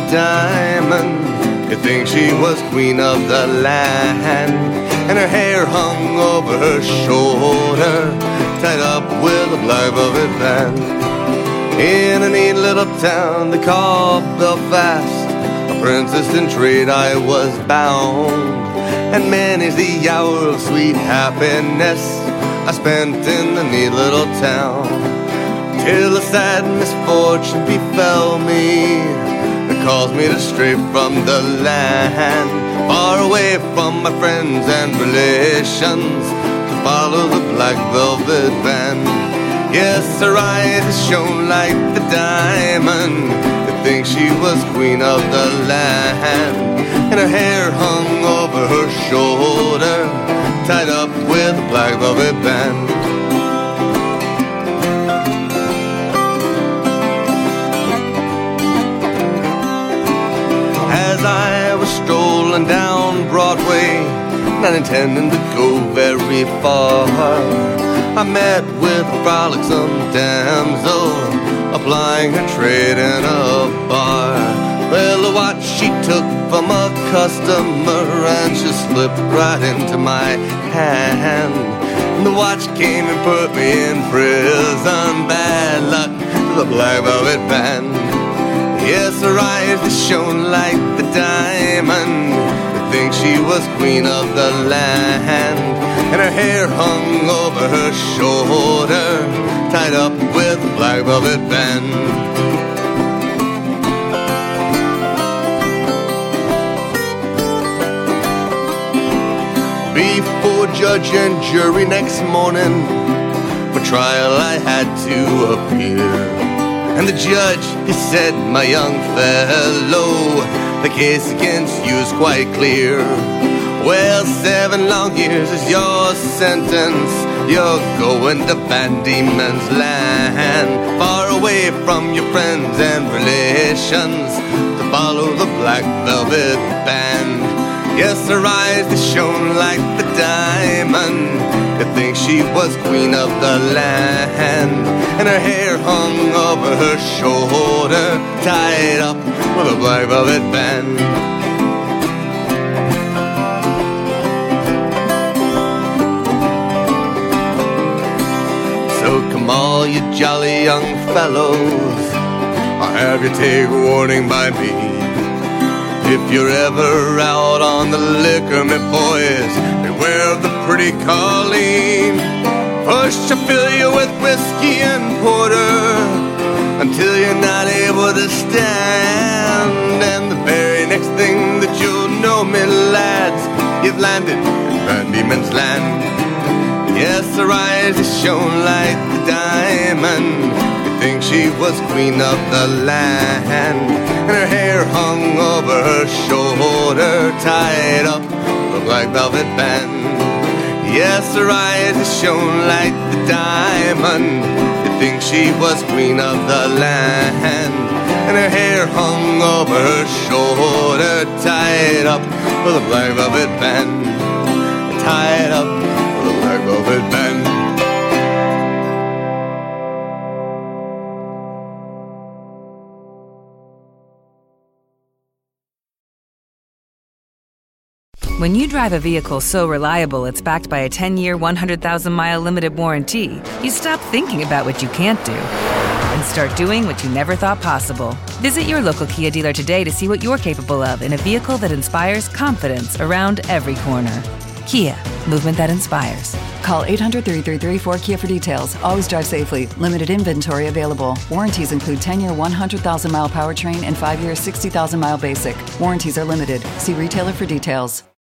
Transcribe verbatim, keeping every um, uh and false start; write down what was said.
diamond. You'd think she was queen of the land. And her hair hung over her shoulder, tied up with a black velvet band. In a neat little town they call Belfast, a princess in trade I was bound. And many's the hour of sweet happiness I spent in the neat little town, till a sad misfortune befell me that caused me to stray from the land, far away from my friends and relations, to follow the black velvet band. Yes, her eyes shone like the diamond. You'd think she was queen of the land. And her hair hung over her shoulder, tied up with a black velvet band. As I was strolling down Broadway, not intending to go very far, I met with a frolicsome damsel, applying her trade in a bar. Well, the watch she took from a customer, and she slipped right into my hand. And the watch came and put me in prison. Bad luck to the black velvet band. Yes, her eyes they shone like the diamond. You'd think she was queen of the land. And her hair hung over her shoulder, tied up with a black velvet band. Before judge and jury next morning, for trial I had to appear. And the judge, he said, my young fellow, the case against you is quite clear. Well, seven long years is your sentence. You're going to Van Diemen's land, far away from your friends and relations, to follow the black velvet band. Yes, her eyes they shone like the diamond. You'd think she was queen of the land. And her hair hung over her shoulder, tied up with a black velvet band. So come all you jolly young fellows, I'll have you take warning by me. If you're ever out on the liquor, me boys, beware of the pretty Colleen. First she'll fill you with whiskey and porter until you're not able to stand. And the very next thing that you'll know, me lads, you've landed in Van Diemen's Land. Yes, her eyes are shone like the diamond. You'd think she was queen of the land. And her hair hung over her shoulder, tied up with a black velvet band. Yes, her eyes shone like the diamond. You'd think she was queen of the land. And her hair hung over her shoulder, tied up with a black velvet band. Tied up with a black velvet band. When you drive a vehicle so reliable it's backed by a ten-year, one hundred thousand mile limited warranty, you stop thinking about what you can't do and start doing what you never thought possible. Visit your local Kia dealer today to see what you're capable of in a vehicle that inspires confidence around every corner. Kia, movement that inspires. Call eight hundred, three three three, four K I A for details. Always drive safely. Limited inventory available. Warranties include ten-year, one hundred thousand mile powertrain and five-year, sixty thousand mile basic. Warranties are limited. See retailer for details.